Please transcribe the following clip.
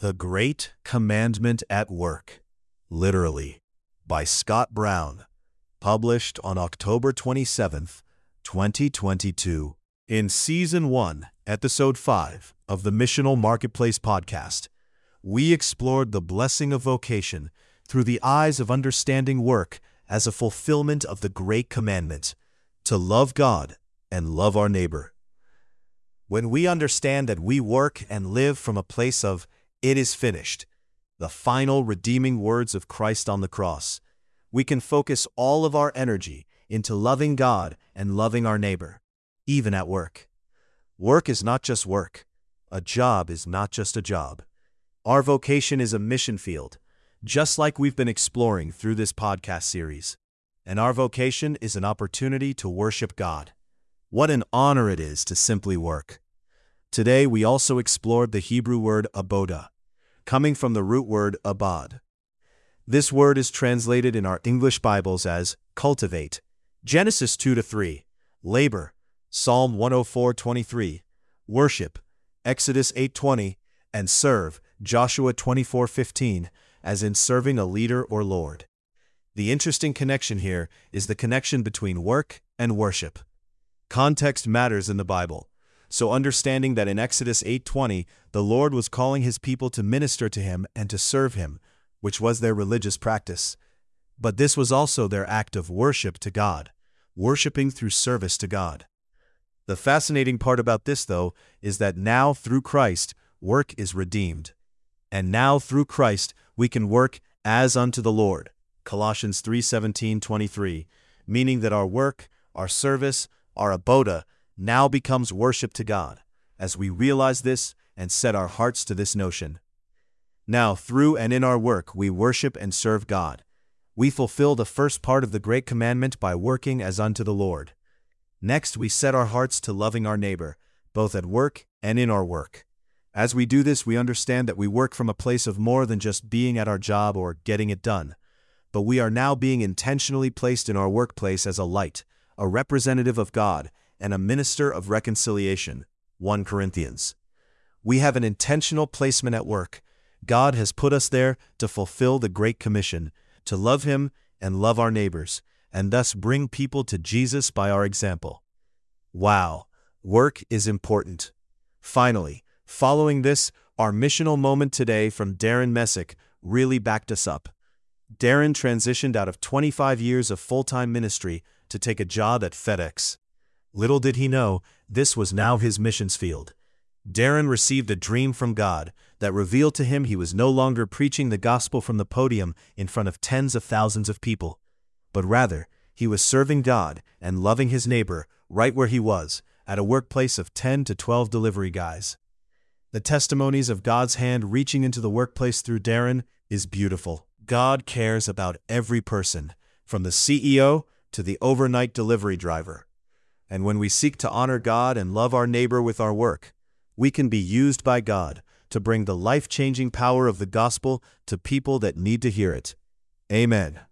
The Great Commandment at Work, literally, by Scott Brown, published on October 27th, 2022, in Season 1, Episode 5 of the Missional Marketplace podcast. We explored the blessing of vocation through the eyes of understanding work as a fulfillment of the Great Commandment, to love God and love our neighbor. When we understand that we work and live from a place of "it is finished," the final redeeming words of Christ on the cross, we can focus all of our energy into loving God and loving our neighbor, even at work. Work is not just work. A job is not just a job. Our vocation is a mission field, just like we've been exploring through this podcast series. And our vocation is an opportunity to worship God. What an honor it is to simply work. Today we also explored the Hebrew word aboda, coming from the root word abad. This word is translated in our English Bibles as cultivate, Genesis 2-3, labor, Psalm 104:23, worship, Exodus 8:20, and serve, Joshua 24:15, as in serving a leader or Lord. The interesting connection here is the connection between work and worship. Context matters in the Bible, so understanding that in Exodus 8:20, the Lord was calling his people to minister to him and to serve him, which was their religious practice. But this was also their act of worship to God, worshiping through service to God. The fascinating part about this, though, is that now through Christ, work is redeemed. And now through Christ, we can work as unto the Lord, Colossians 3:17-23, meaning that our work, our service, our aboda now becomes worship to God, as we realize this and set our hearts to this notion. Now, through and in our work, we worship and serve God. We fulfill the first part of the Great Commandment by working as unto the Lord. Next, we set our hearts to loving our neighbor, both at work and in our work. As we do this, we understand that we work from a place of more than just being at our job or getting it done, but we are now being intentionally placed in our workplace as a light, a representative of God, and a minister of reconciliation, 1 Corinthians. We have an intentional placement at work. God has put us there to fulfill the Great Commission, to love Him and love our neighbors, and thus bring people to Jesus by our example. Wow, work is important. Finally, following this, our missional moment today from Darren Messick really backed us up. Darren transitioned out of 25 years of full-time ministry to take a job at FedEx. Little did he know, this was now his missions field. Darren received a dream from God that revealed to him he was no longer preaching the gospel from the podium in front of tens of thousands of people, but rather, he was serving God and loving his neighbor right where he was, at a workplace of 10 to 12 delivery guys. The testimonies of God's hand reaching into the workplace through Darren is beautiful. God cares about every person, from the CEO to the overnight delivery driver. And when we seek to honor God and love our neighbor with our work, we can be used by God to bring the life-changing power of the gospel to people that need to hear it. Amen.